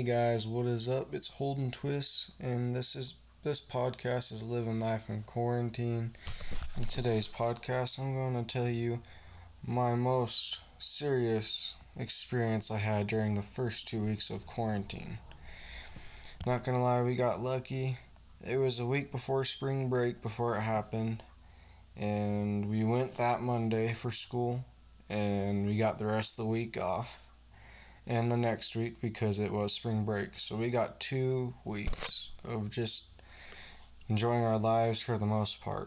Hey guys, what is up? It's Holden Twist, and this podcast is Living Life in Quarantine. In today's podcast, I'm going to tell you my most serious experience I had during the first 2 weeks of quarantine. Not gonna lie, we got lucky. It was a week before spring break before it happened, and we went that Monday for school, and we got the rest of the week off. And the next week because it was spring break. So we got 2 weeks of just enjoying our lives for the most part.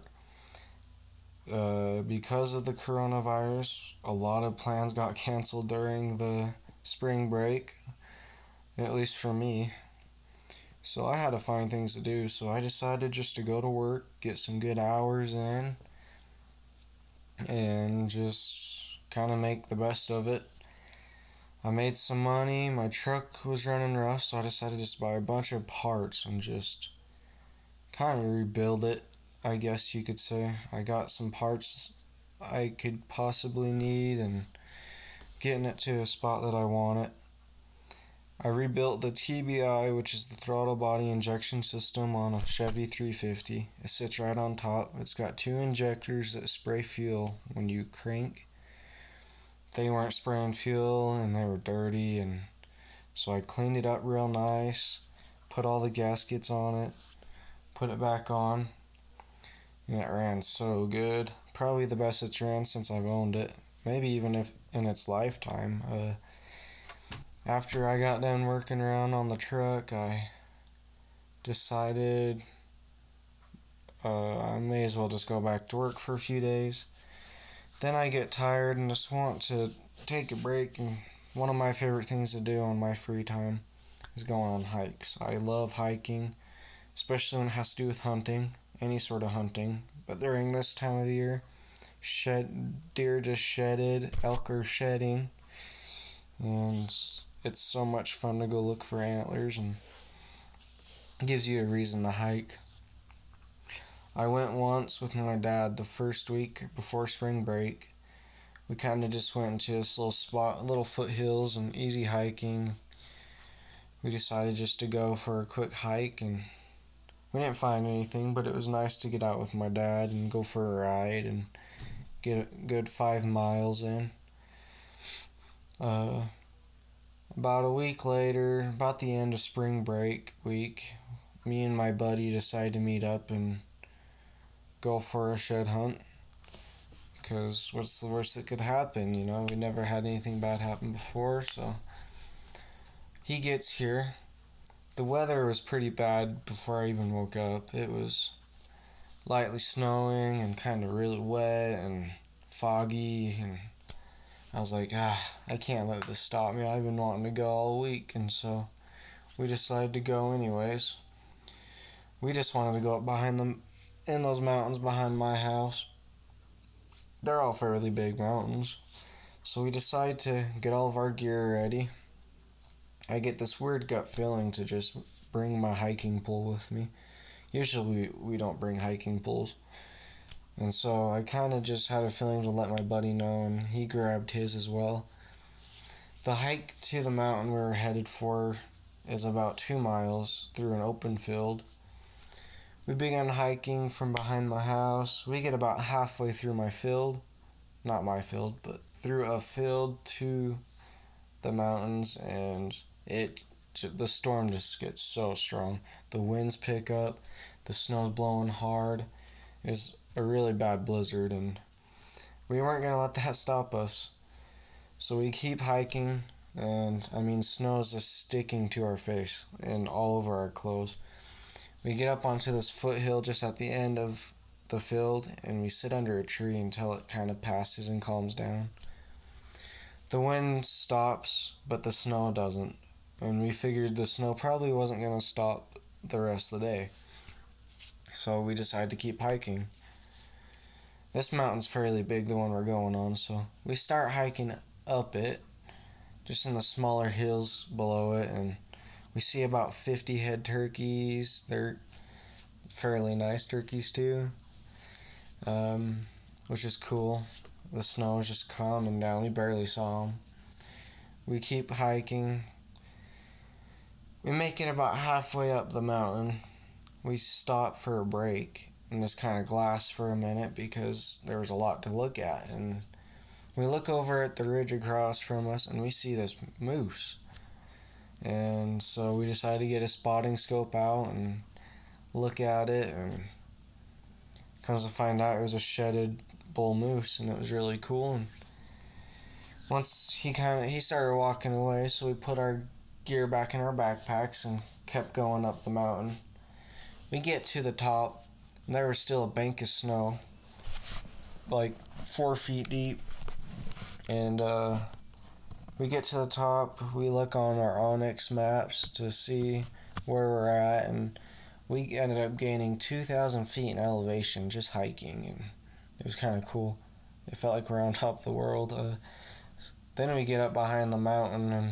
Because of the coronavirus, a lot of plans got canceled during the spring break, at least for me. So I had to find things to do, so I decided just to go to work, get some good hours in, and just kind of make the best of it. I made some money, my truck was running rough, so I decided to just buy a bunch of parts and just kind of rebuild it, I guess you could say. I got some parts I could possibly need and getting it to a spot that I want it. I rebuilt the TBI, which is the throttle body injection system on a Chevy 350. It sits right on top. It's got 2 injectors that spray fuel when you crank. They weren't spraying fuel and they were dirty, and so I cleaned it up real nice, put all the gaskets on it, put it back on, and it ran so good. Probably the best it's ran since I've owned it, maybe even if in its lifetime. After I got done working around on the truck, I decided I may as well just go back to work for a few days. Then I get tired and just want to take a break, and one of my favorite things to do on my free time is going on hikes. I love hiking, especially when it has to do with hunting, any sort of hunting. But during this time of the year, deer just shedded, elk are shedding, and it's so much fun to go look for antlers, and it gives you a reason to hike. I went once with my dad the first week before spring break. We kind of just went into this little spot, little foothills and easy hiking. We decided just to go for a quick hike, and we didn't find anything, but it was nice to get out with my dad and go for a ride and get a good 5 miles in. About a week later, about the end of spring break week, me and my buddy decided to meet up and go for a shed hunt, because what's the worst that could happen? We never had anything bad happen before. So he gets here. The weather was pretty bad before I even woke up. It was lightly snowing and kind of really wet and foggy, and I was like, I can't let this stop me. I've been wanting to go all week, and so we decided to go anyways. We just wanted to go up behind them in those mountains behind my house. They're all fairly big mountains. So we decide to get all of our gear ready. I get this weird gut feeling to just bring my hiking pole with me. Usually we don't bring hiking poles. And so I kind of just had a feeling to let my buddy know, and he grabbed his as well. The hike to the mountain we were headed for is about 2 miles through an open field. We began hiking from behind my house. We get about halfway through my field. Not my field, but through a field to the mountains, and the storm just gets so strong. The winds pick up, the snow's blowing hard. It's a really bad blizzard, and we weren't going to let that stop us. So we keep hiking, and snow's just sticking to our face and all over our clothes. We get up onto this foothill just at the end of the field, and we sit under a tree until it kind of passes and calms down. The wind stops, but the snow doesn't, and we figured the snow probably wasn't going to stop the rest of the day. So we decided to keep hiking. This mountain's fairly big, the one we're going on, so we start hiking up it, just in the smaller hills below it, and we see about 50 head turkeys. They're fairly nice turkeys too, which is cool. The snow is just calming down. We barely saw them. We keep hiking. We make it about halfway up the mountain. We stop for a break and just kind of glass for a minute because there was a lot to look at. And we look over at the ridge across from us and we see this moose. And so we decided to get a spotting scope out and look at it, and comes to find out it was a shedded bull moose, and it was really cool. And once he started walking away, so we put our gear back in our backpacks and kept going up the mountain. We get to the top, and there was still a bank of snow, like 4 feet deep. And we get to the top, we look on our Onyx maps to see where we're at, and we ended up gaining 2,000 feet in elevation just hiking, and it was kind of cool. It felt like we're on top of the world. Then we get up behind the mountain, and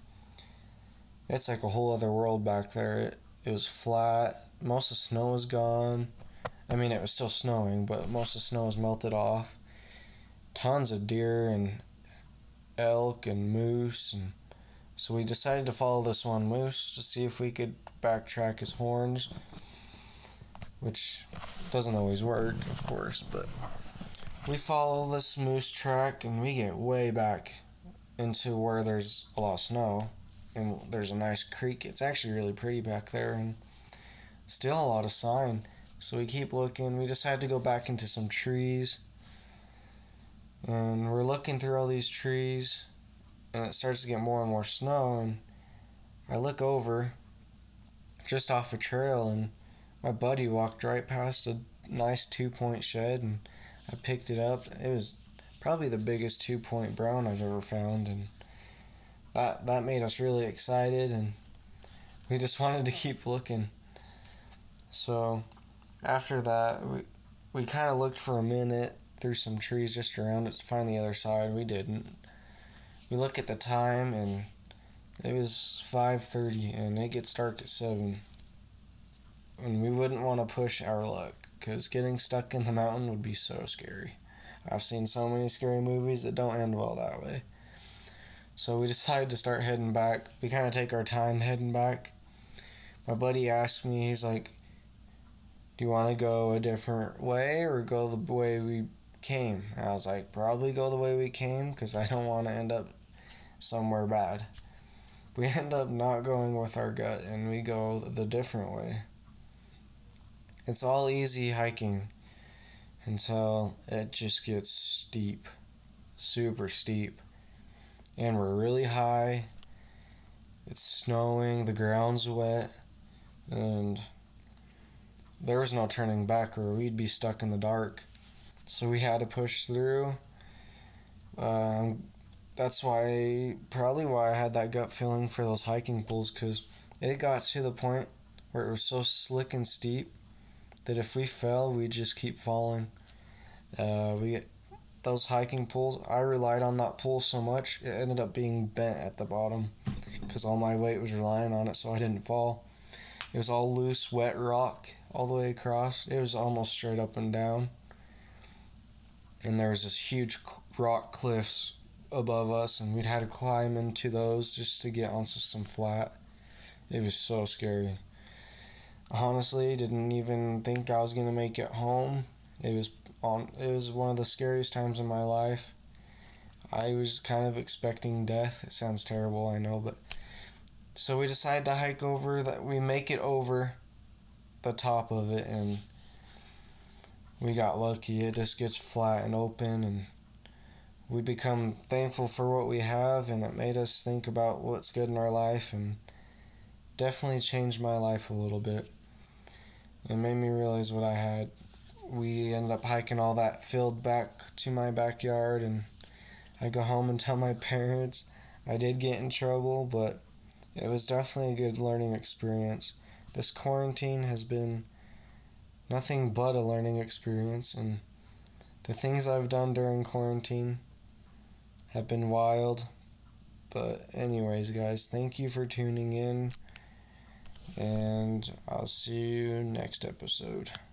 it's like a whole other world back there. It was flat. Most of the snow was gone. I mean, it was still snowing, but most of the snow was melted off. Tons of deer and elk and moose, and so we decided to follow this one moose to see if we could backtrack his horns, which doesn't always work, of course, but we follow this moose track and we get way back into where there's a lot of snow, and there's a nice creek. It's actually really pretty back there, and still a lot of sign. So we keep looking. We decide to go back into some trees, and we're looking through all these trees, and it starts to get more and more snow, and I look over just off a trail, and my buddy walked right past a nice 2-point shed, and I picked it up. It was probably the biggest 2-point brown I've ever found, and that made us really excited, and we just wanted to keep looking. So after that, we kind of looked for a minute through some trees just around it to find the other side. We didn't. We look at the time, and it was 5:30, and it gets dark at 7. And we wouldn't want to push our luck, because getting stuck in the mountain would be so scary. I've seen so many scary movies that don't end well that way. So we decided to start heading back. We kind of take our time heading back. My buddy asked me, he's like, do you want to go a different way or go the way we came? And I was like, probably go the way we came, because I don't want to end up somewhere bad. We end up not going with our gut, and we go the different way. It's all easy hiking until it just gets steep, super steep, and we're really high. It's snowing, the ground's wet, and there was no turning back or we'd be stuck in the dark. So we had to push through. That's probably why I had that gut feeling for those hiking pools, because it got to the point where it was so slick and steep that if we fell, we'd just keep falling. Those hiking poles, I relied on that pole so much, it ended up being bent at the bottom because all my weight was relying on it, so I didn't fall. It was all loose, wet rock all the way across. It was almost straight up and down. And there was this huge rock cliffs above us, and we'd had to climb into those just to get onto some flat. It was so scary. Honestly, didn't even think I was gonna make it home. It was one of the scariest times in my life. I was kind of expecting death. It sounds terrible, I know, but so we decided to hike over that. We make it over the top of it, and we got lucky. It just gets flat and open, and we become thankful for what we have, and it made us think about what's good in our life, and definitely changed my life a little bit. It made me realize what I had. We ended up hiking all that field back to my backyard, and I go home and tell my parents. I did get in trouble, but it was definitely a good learning experience. This quarantine has been nothing but a learning experience, and the things I've done during quarantine have been wild. But anyways, guys, thank you for tuning in, and I'll see you next episode.